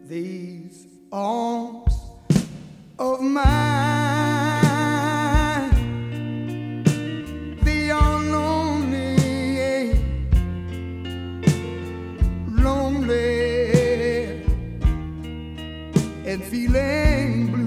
these arms of mine. They are lonely, lonely, and feeling blue.